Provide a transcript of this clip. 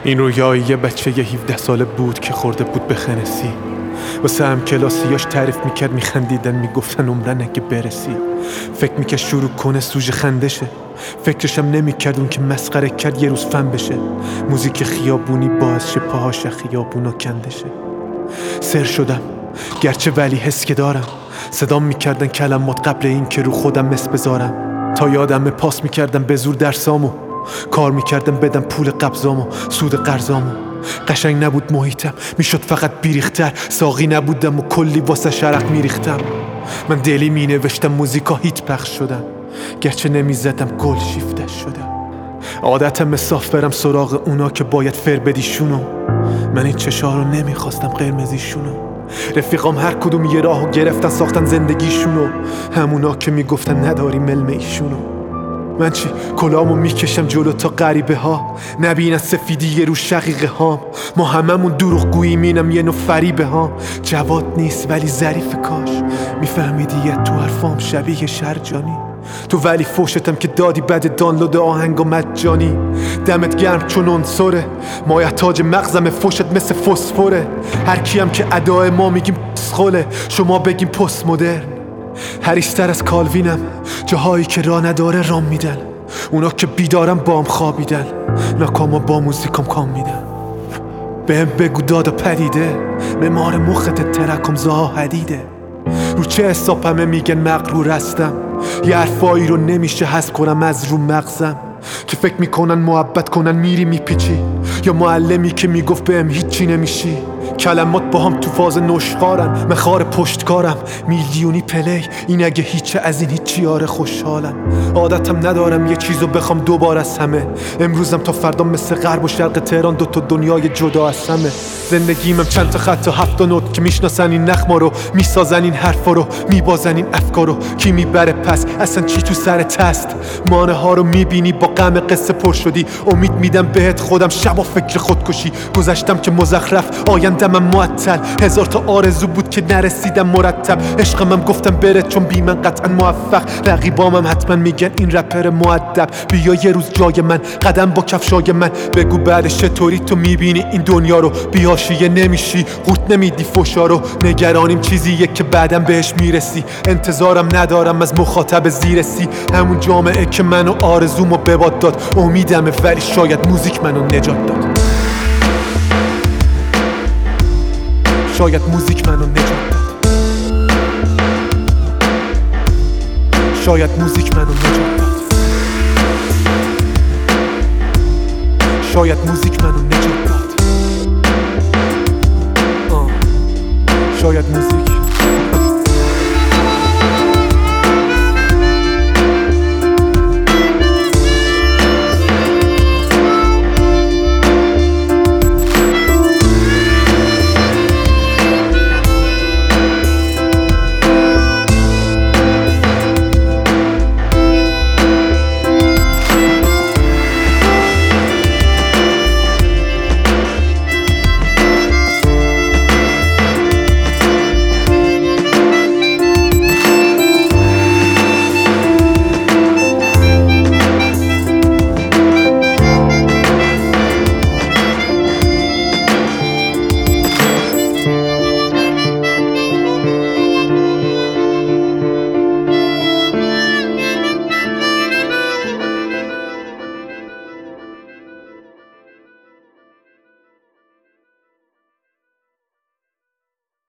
این رویای یه بچه 17 ساله بود که خورده بود به خنسی. واسه هم کلاسیاش تعریف میکرد، میخندیدن میگفتن عمرن اگه برسی. فکر میکرد شروع کنه سوژه خندشه، فکرشم نمیکرد اون که مسخره کرد یه روز فن بشه. موزیک خیابونی باعث شه پاهاش خیابونا کندشه. سر شدم گرچه ولی حس که دارم، صدام میکردن کلمات قبل این که رو خودم مس بذارم. تا یادم پاس میکردم به زور درسامو، کار میکردم بدم پول قبضامو، سود قرضامو. قشنگ نبود محیطم، میشد فقط بیریختر. ساقی نبودم و کلی واسه شرق میریختم. من دلی مینوشتم موزیکا هیت پخش شدن، گرچه نمیزدم گل شیفتش شدم. عادتم صاف برم سراغ اونا که باید فر بدیشونو. من این چشا رو نمیخواستم قرمزیشونو. رفیقام هر کدوم یه راهو گرفتن ساختن زندگیشونو، همونا که میگفتن نداری ملم ایشونو. من چی کلامو میکشم جلو تا غریبه ها نبینن سفیدی رو شقیقه هام. ما هممون دروغ گوییم، اینم یه نوع فریبه ها. جواد نیست ولی ظریف، کاش میفهمیدی یه تو حرفام شبیه شرجانی. تو ولی فوشتم که دادی بعد دانلود آهنگ و مجانی. دمت گرم چون عنصره، مایه تاج مغزم فوشت مثل فسفره. هر کیم که ادای ما میگیم پسخوله، شما بگیم پست مدرن. هریستر از کالوینم، جاهایی که راه نداره رام میدن. اونا که بیدارم بام خوابیدن، ناکاما با موزیکام کام میدن. بهم بگو دادا پدیده، معمار مخت ترکم زها حدیده. رو چه حسابمه میگن مغرور هستم، یه حرفایی رو نمیشه حذف کنم از رو مغزم. که فکر میکنن محبت کنن میری میپیچی، یا معلمی که میگفت بهم هیچی نمیشی. کلمات با هم تو فاز نشخارن، من خار پشتکارم میلیونی پلی. این اگه هیچه از این هیچی، آره خوشحالم. عادتم ندارم یه چیزو بخوام دوبار از همه. امروزم تا فردا مثل غرب و شرق تهران دوتا دنیای جدا از همه. زندگیمم چند تا خط و 7 نوت که میشناسن این نخما رو، میسازن این حرفا رو، میبازن این افکارو. کی میبره پس اصلا چی تو سرت هست؟ مانه ها رو میبینی با غم قصه پر شدی. امید میدم بهت خودم شب و فکر خودکشی. گذشتم که مزخرف، آیندم معطل. هزار تا آرزو بود که نرسیدم مرتب. عشقمم گفتم بره چون بی من قطعا موفق. رقیبامم حتما میگن این رپر مؤدب. بیا یه روز جای من، قدم با کفشای من. بگو بعدش چطوری تو میبینی این دنیا رو. بیاشیه نمیشی، قورت نمیدی فوشا رو. نگرانیم چیزیه که بعدم بهش میرسی. انتظارم ندارم از مخاطب زیرسی. همون جامعه که منو آرزومو به باد داد. امیدمه ولی شاید موزیک منو نجات داد. شاید موزیک منو نجات داد. شاید موزیک منو نجات داد. شاید موزیک منو نجات داد. شاید موزیک